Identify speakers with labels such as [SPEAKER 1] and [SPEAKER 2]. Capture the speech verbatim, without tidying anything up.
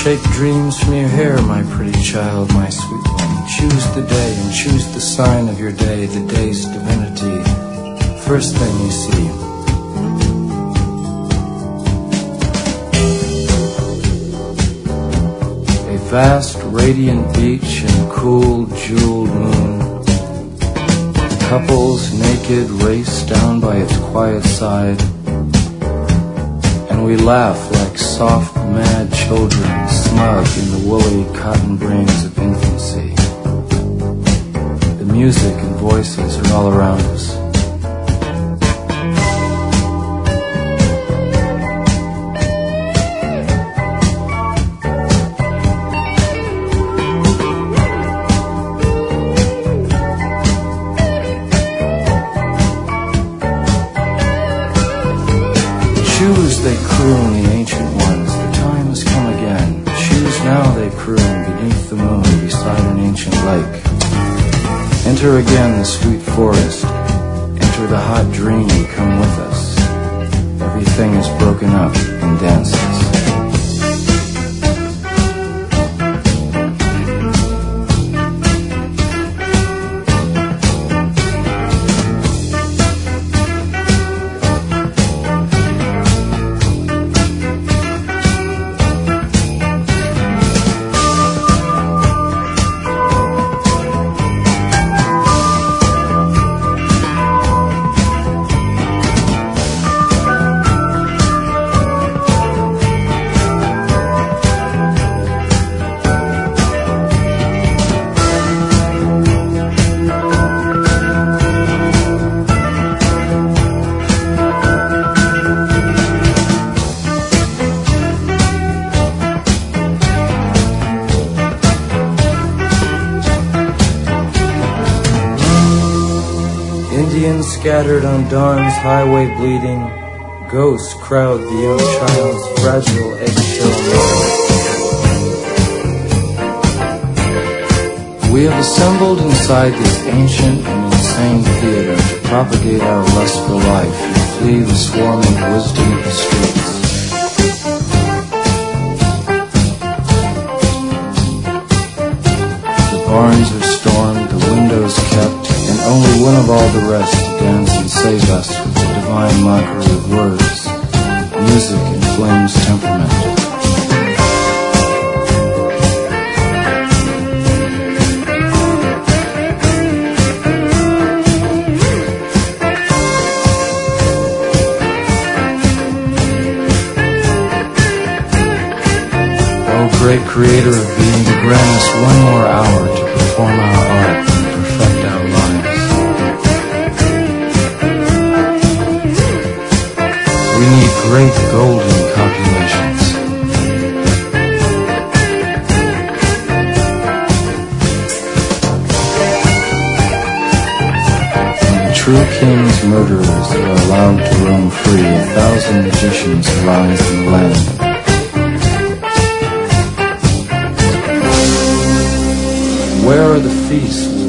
[SPEAKER 1] Shake dreams from your hair, my pretty child, my sweet one. Choose the day and choose the sign of your day, the day's divinity. First thing you see. A vast, radiant beach and a cool, jeweled moon. Couples naked race down by its quiet side. And we laugh like soft, mad children, smug in the woolly cotton brains of infancy. The music and voices are all around us. Choose, they croon, the ancient ones, the time has come again. Choose now, they croon, beneath the moon, beside an ancient lake. Enter again the sweet forest, enter the hot dream, come with us. Everything is broken up in dances. Indians scattered on dawn's highway bleeding, ghosts crowd the young child's fragile eggshell mind. We have assembled inside this ancient and insane theater to propagate our lust for life and flee the swarming wisdom of the streets. The barns are stormed, the windows kept, and only one of all the rest to dance and save us with the divine mockery of words. Music inflames temperament. Oh, great creator of being, grant us one more hour to perform our art and perfect our lives. We need great golden copulations. When the true king's murderers are allowed to roam free, a thousand magicians arise in the land. Where are the feasts